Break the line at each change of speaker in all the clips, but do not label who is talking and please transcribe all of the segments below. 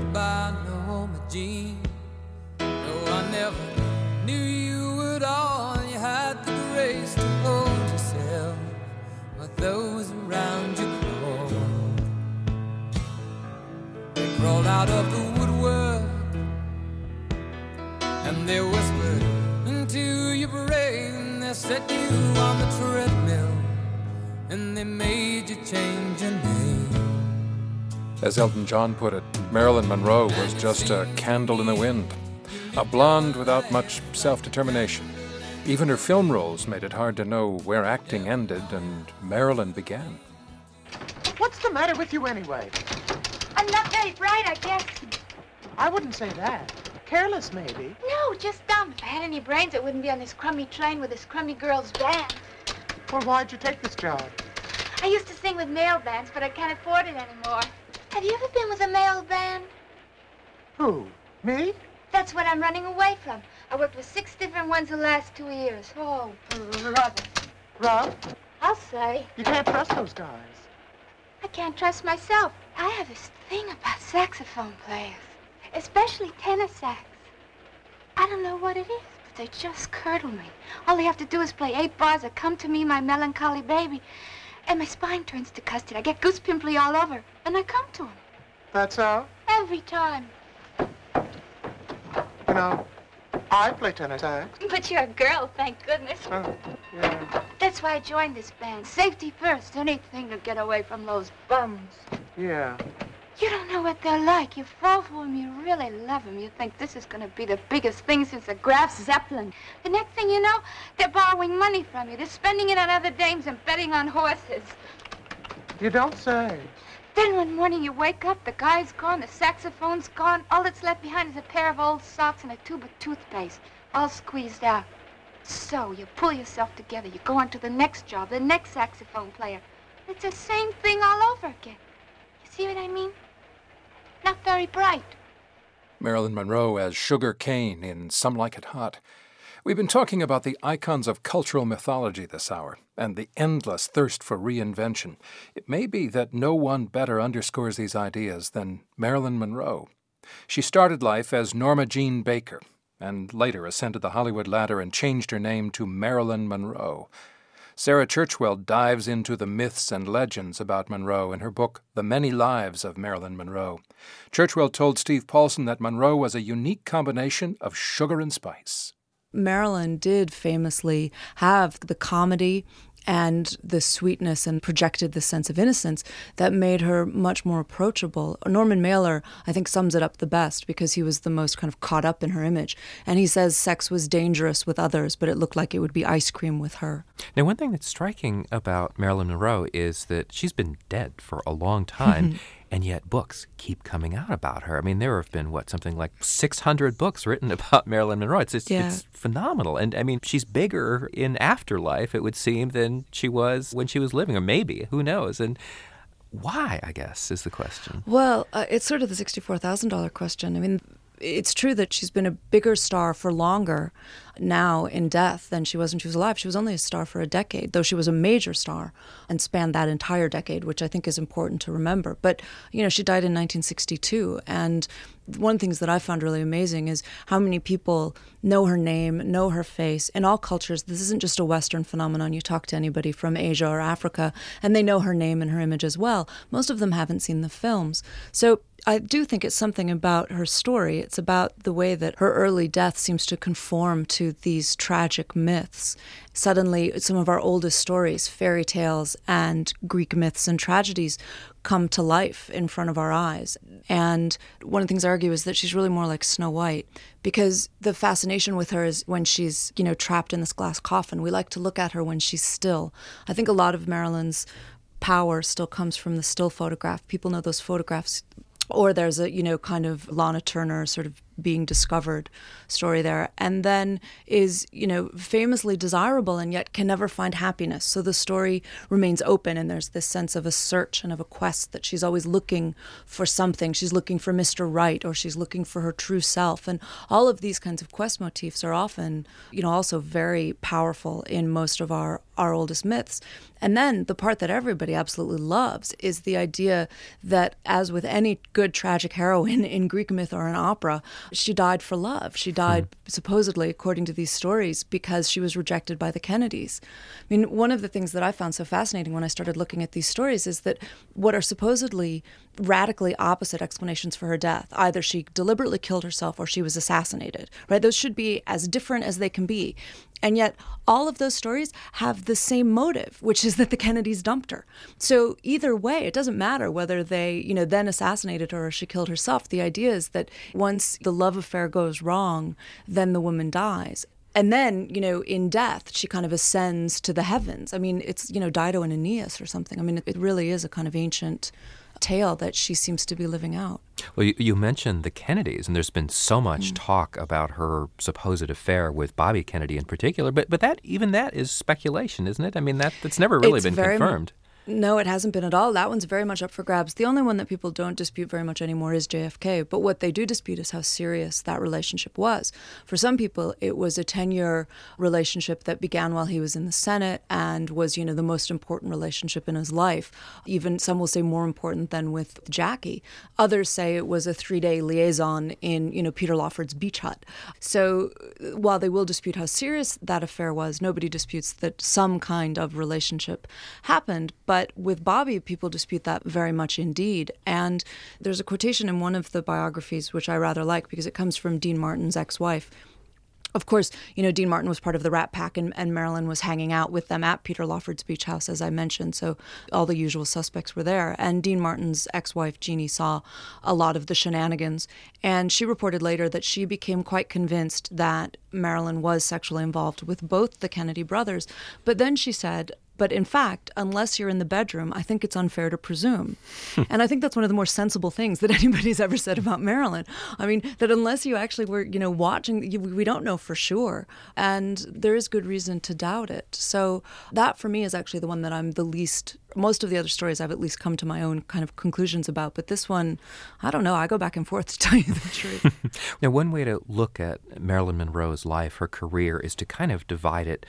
by Norma Jean. No, I never knew you at all. You had the grace to hold yourself while those around you crawled. They crawled out of the woodwork and they whispered into your brain. They set you on the treadmill and they made you change your name.
As Elton John put it, Marilyn Monroe was just a candle in the wind, a blonde without much self-determination. Even her film roles made it hard to know where acting ended and Marilyn began.
What's the matter with you anyway?
I'm not very bright, I guess.
I wouldn't say that. Careless, maybe.
No, just dumb. If I had any brains, it wouldn't be on this crummy train with this crummy girl's band.
Well, why'd you take this job?
I used to sing with male bands, but I can't afford it anymore. Have you ever been with a male band?
Who? Me?
That's what I'm running away from. I worked with 6 different ones the last 2 years. Oh, brother.
Rob?
I'll say.
You can't trust those guys.
I can't trust myself. I have this thing about saxophone players, especially tenor sax. I don't know what it is, but they just curdle me. All they have to do is play 8 bars of Come to Me, My Melancholy Baby, and my spine turns to custard. I get goose pimply all over, and I come to them.
That's all?
Every time.
You know, I play tenor sax.
But you're a girl, thank goodness.
Oh, yeah.
That's why I joined this band. Safety first, anything to get away from those bums.
Yeah.
You don't know what they're like. You fall for them, you really love them. You think this is going to be the biggest thing since the Graf Zeppelin. The next thing you know, they're borrowing money from you. They're spending it on other dames and betting on horses.
You don't say.
Then one morning you wake up, the guy's gone, the saxophone's gone. All that's left behind is a pair of old socks and a tube of toothpaste, all squeezed out. So you pull yourself together. You go on to the next job, the next saxophone player. It's the same thing all over again. You see what I mean? Not very bright.
Marilyn Monroe as Sugar Cane in Some Like It Hot. We've been talking about the icons of cultural mythology this hour and the endless thirst for reinvention. It may be that no one better underscores these ideas than Marilyn Monroe. She started life as Norma Jean Baker and later ascended the Hollywood ladder and changed her name to Marilyn Monroe. Sarah Churchwell dives into the myths and legends about Monroe in her book, The Many Lives of Marilyn Monroe. Churchwell told Steve Paulson that Monroe was a unique combination of sugar and spice.
Marilyn did famously have the comedy and the sweetness and projected the sense of innocence that made her much more approachable. Norman Mailer, I think, sums it up the best because he was the most kind of caught up in her image. And he says sex was dangerous with others, but it looked like it would be ice cream with her.
Now, one thing that's striking about Marilyn Monroe is that she's been dead for a long time, and yet books keep coming out about her. I mean, there have been, something like 600 books written about Marilyn Monroe. It's phenomenal. And, I mean, she's bigger in afterlife, it would seem, than she was when she was living, or maybe, who knows? And why, I guess, is the question.
Well, it's sort of the $64,000 question. I mean, it's true that she's been a bigger star for longer now in death than she was when she was alive. She was only a star for a decade, though she was a major star and spanned that entire decade, which I think is important to remember. But, she died in 1962, and one of the things that I found really amazing is how many people know her name, know her face. In all cultures, this isn't just a Western phenomenon. You talk to anybody from Asia or Africa, and they know her name and her image as well. Most of them haven't seen the films. So I do think it's something about her story. It's about the way that her early death seems to conform to these tragic myths. Suddenly, some of our oldest stories, fairy tales and Greek myths and tragedies, come to life in front of our eyes. And one of the things I argue is that she's really more like Snow White, because the fascination with her is when she's, trapped in this glass coffin. We like to look at her when she's still. I think a lot of Marilyn's power still comes from the still photograph. People know those photographs. Or there's a, kind of Lana Turner sort of being discovered story there. And then is, famously desirable and yet can never find happiness. So the story remains open, and there's this sense of a search and of a quest that she's always looking for something. She's looking for Mr. Right, or she's looking for her true self. And all of these kinds of quest motifs are often, also very powerful in most of our oldest myths. And then the part that everybody absolutely loves is the idea that, as with any good tragic heroine in Greek myth or an opera, she died for love. She died, supposedly, according to these stories, because she was rejected by the Kennedys. I mean, one of the things that I found so fascinating when I started looking at these stories is that what are supposedly radically opposite explanations for her death, either she deliberately killed herself or she was assassinated, right? Those should be as different as they can be. And yet all of those stories have the same motive, which is that the Kennedys dumped her. So either way, it doesn't matter whether they, then assassinated her or she killed herself. The idea is that once the love affair goes wrong, then the woman dies. And then, in death, she kind of ascends to the heavens. I mean, it's, Dido and Aeneas or something. I mean, it really is a kind of ancient tale that she seems to be living out.
Well, you mentioned the Kennedys, and there's been so much talk about her supposed affair with Bobby Kennedy in particular, but that is speculation, isn't it? I mean, that's never really been confirmed.
No, it hasn't been at all. That one's very much up for grabs. The only one that people don't dispute very much anymore is JFK. But what they do dispute is how serious that relationship was. For some people, it was a 10-year relationship that began while he was in the Senate and was, the most important relationship in his life. Even some will say more important than with Jackie. Others say it was a 3-day liaison in, Peter Lawford's beach hut. So while they will dispute how serious that affair was, nobody disputes that some kind of relationship happened. But with Bobby, people dispute that very much indeed. And there's a quotation in one of the biographies, which I rather like because it comes from Dean Martin's ex-wife. Of course, Dean Martin was part of the Rat Pack, and Marilyn was hanging out with them at Peter Lawford's beach house, as I mentioned. So all the usual suspects were there. And Dean Martin's ex-wife, Jeannie, saw a lot of the shenanigans. And she reported later that she became quite convinced that Marilyn was sexually involved with both the Kennedy brothers. But then she said, but in fact, unless you're in the bedroom, I think it's unfair to presume. And I think that's one of the more sensible things that anybody's ever said about Marilyn. I mean, that unless you actually were, watching, we don't know for sure. And there is good reason to doubt it. So that for me is actually the one that I'm the least, most of the other stories I've at least come to my own kind of conclusions about. But this one, I don't know. I go back and forth to tell you the truth.
Now, one way to look at Marilyn Monroe's life, her career, is to kind of divide it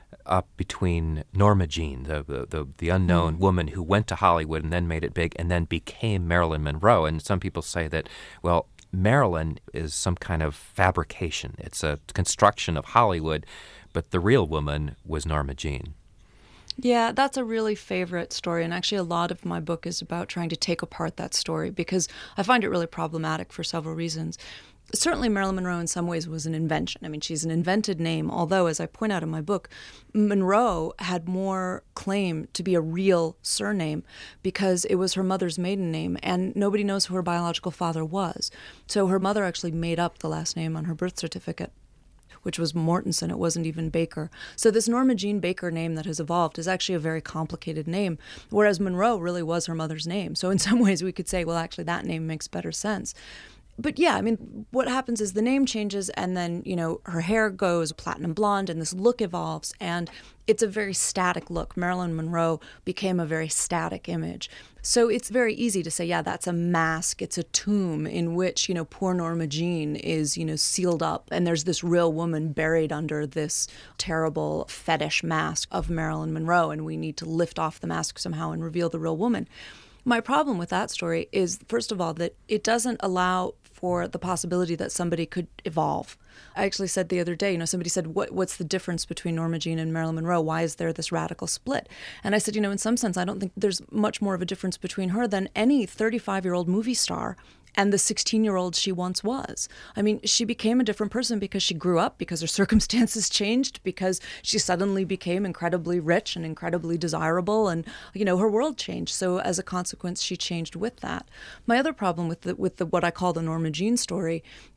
up between Norma Jean, the unknown woman who went to Hollywood and then made it big and then became Marilyn Monroe. And some people say that, well, Marilyn is some kind of fabrication. It's a construction of Hollywood, but the real woman was Norma Jean.
Yeah, that's a really favorite story. And actually, a lot of my book is about trying to take apart that story because I find it really problematic for several reasons. Certainly, Marilyn Monroe in some ways was an invention. I mean, she's an invented name, although, as I point out in my book, Monroe had more claim to be a real surname because it was her mother's maiden name, and nobody knows who her biological father was. So her mother actually made up the last name on her birth certificate, which was Mortensen. It wasn't even Baker. So this Norma Jean Baker name that has evolved is actually a very complicated name, whereas Monroe really was her mother's name. So in some ways we could say, well, actually that name makes better sense. But yeah, I mean, what happens is the name changes and then, her hair goes platinum blonde and this look evolves and it's a very static look. Marilyn Monroe became a very static image. So it's very easy to say, yeah, that's a mask. It's a tomb in which, poor Norma Jean is, sealed up and there's this real woman buried under this terrible fetish mask of Marilyn Monroe and we need to lift off the mask somehow and reveal the real woman. My problem with that story is, first of all, that it doesn't allow for the possibility that somebody could evolve. I actually said the other day, somebody said, what's the difference between Norma Jean and Marilyn Monroe? Why is there this radical split? And I said, in some sense, I don't think there's much more of a difference between her than any 35-year-old movie star and the 16-year-old she once was. I mean, she became a different person because she grew up, because her circumstances changed, because she suddenly became incredibly rich and incredibly desirable, and, her world changed. So as a consequence, she changed with that. My other problem with the what I call the Norma Jean story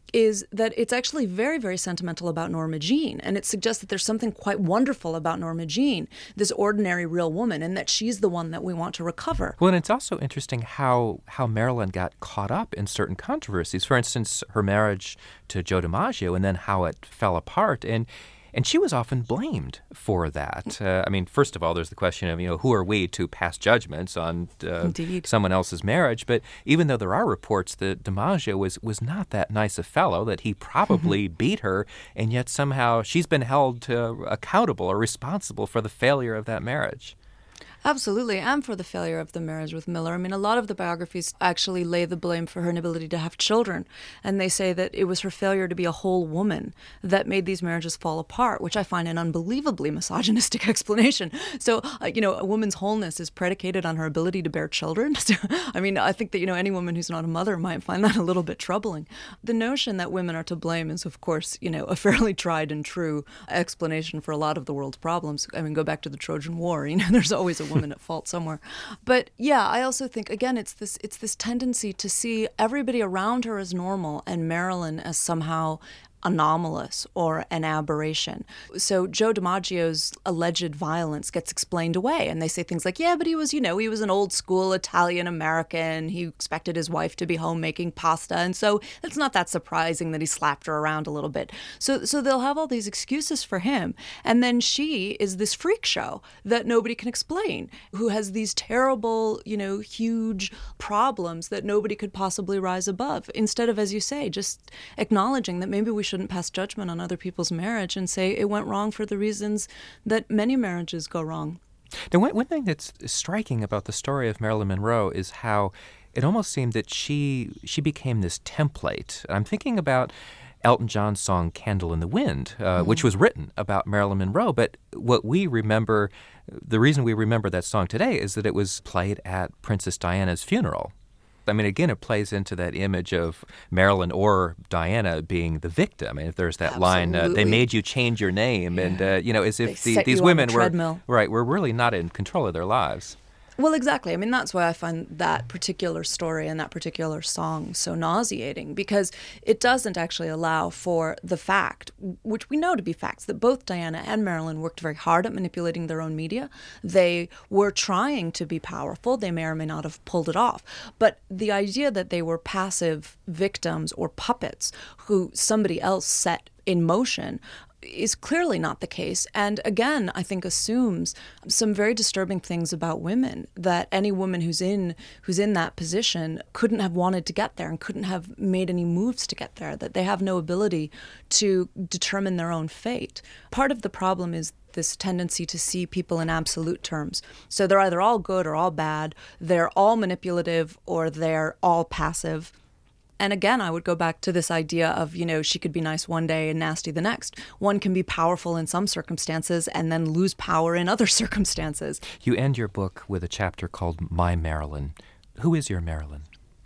is that it's actually very, very sentimental about Norma Jean. And it suggests that there's something quite wonderful about Norma Jean, this ordinary real woman, and that she's the one that we want to recover.
Well, and it's also interesting how Marilyn got caught up in certain controversies. For instance, her marriage to Joe DiMaggio, and then how it fell apart. And she was often blamed for that. I mean, first of all, there's the question of, who are we to pass judgments on someone else's marriage? But even though there are reports that DiMaggio was not that nice a fellow, that he probably beat her, and yet somehow she's been held accountable or responsible for the failure of that marriage.
Absolutely, and for the failure of the marriage with Miller. I mean, a lot of the biographies actually lay the blame for her inability to have children, and they say that it was her failure to be a whole woman that made these marriages fall apart, which I find an unbelievably misogynistic explanation. So, a woman's wholeness is predicated on her ability to bear children. So, I mean, I think that, any woman who's not a mother might find that a little bit troubling. The notion that women are to blame is, of course, a fairly tried and true explanation for a lot of the world's problems. I mean, go back to the Trojan War, there's always a woman at fault somewhere. But yeah, I also think, again, it's this tendency to see everybody around her as normal and Marilyn as somehow anomalous or an aberration. So Joe DiMaggio's alleged violence gets explained away, and they say things like, yeah, but he was an old school Italian American. He expected his wife to be home making pasta, and so it's not that surprising that he slapped her around a little bit. So they'll have all these excuses for him, and then she is this freak show that nobody can explain, who has these terrible, huge problems that nobody could possibly rise above, instead of, as you say, just acknowledging that maybe we shouldn't pass judgment on other people's marriage and say it went wrong for the reasons that many marriages go wrong.
Now, one thing that's striking about the story of Marilyn Monroe is how it almost seemed that she became this template. I'm thinking about Elton John's song Candle in the Wind, which was written about Marilyn Monroe. But what we remember, the reason we remember that song today is that it was played at Princess Diana's funeral. I mean, again, it plays into that image of Marilyn or Diana being the victim. I mean, if there's that line, they made you change your name, and, as if these women were really not in control of their lives.
Well, exactly. I mean, that's why I find that particular story and that particular song so nauseating, because it doesn't actually allow for the fact, which we know to be facts, that both Diana and Marilyn worked very hard at manipulating their own media. They were trying to be powerful. They may or may not have pulled it off. But the idea that they were passive victims or puppets who somebody else set in motion is clearly not the case, and again, I think assumes some very disturbing things about women, that any woman who's in that position couldn't have wanted to get there and couldn't have made any moves to get there, that they have no ability to determine their own fate. Part of the problem is this tendency to see people in absolute terms. So they're either all good or all bad, they're all manipulative or they're all passive. And again, I would go back to this idea of, she could be nice one day and nasty the next. One can be powerful in some circumstances and then lose power in other circumstances.
You end your book with a chapter called My Marilyn. Who is your Marilyn?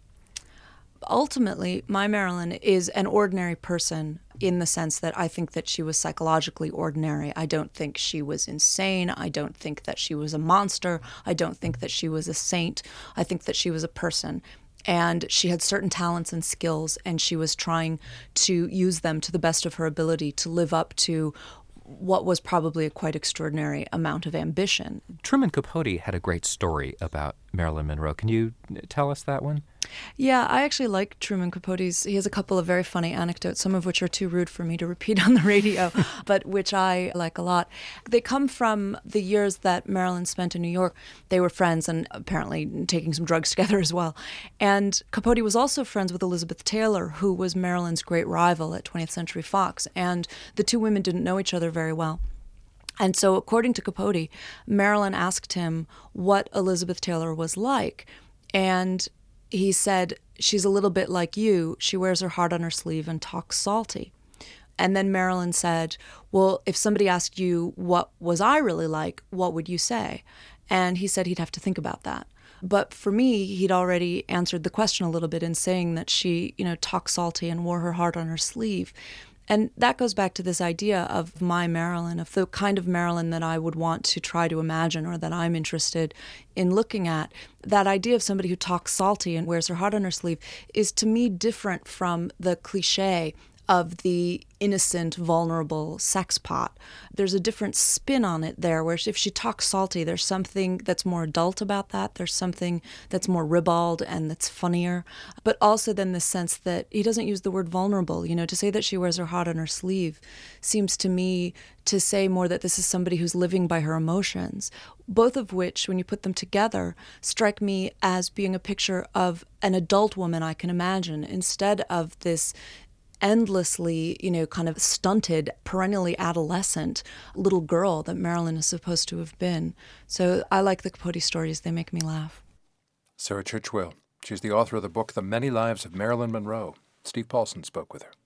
Ultimately, my Marilyn is an ordinary person in the sense that I think that she was psychologically ordinary. I don't think she was insane. I don't think that she was a monster. I don't think that she was a saint. I think that she was a person. And she had certain talents and skills, and she was trying to use them to the best of her ability to live up to what was probably a quite extraordinary amount of ambition.
Truman Capote had a great story about Marilyn Monroe. Can you tell us that one?
Yeah, I actually like Truman Capote's. He has a couple of very funny anecdotes, some of which are too rude for me to repeat on the radio, but which I like a lot. They come from the years that Marilyn spent in New York. They were friends and apparently taking some drugs together as well. And Capote was also friends with Elizabeth Taylor, who was Marilyn's great rival at 20th Century Fox. And the two women didn't know each other very well. And so, according to Capote, Marilyn asked him what Elizabeth Taylor was like. And he said, she's a little bit like you. She wears her heart on her sleeve and talks salty. And then Marilyn said, well, if somebody asked you what was I really like, what would you say? And he said he'd have to think about that. But for me, he'd already answered the question a little bit in saying that she, talked salty and wore her heart on her sleeve. And that goes back to this idea of my Marilyn, of the kind of Marilyn that I would want to try to imagine or that I'm interested in looking at. That idea of somebody who talks salty and wears her heart on her sleeve is to me different from the cliche of the innocent, vulnerable sex pot. There's a different spin on it there, where if she talks salty, there's something that's more adult about that. There's something that's more ribald and that's funnier. But also then the sense that he doesn't use the word vulnerable. You know, to say that she wears her heart on her sleeve seems to me to say more that this is somebody who's living by her emotions, both of which, when you put them together, strike me as being a picture of an adult woman I can imagine, instead of this endlessly, kind of stunted, perennially adolescent little girl that Marilyn is supposed to have been. So I like the Capote stories. They make me laugh.
Sarah Churchwell. She's the author of the book The Many Lives of Marilyn Monroe. Steve Paulson spoke with her.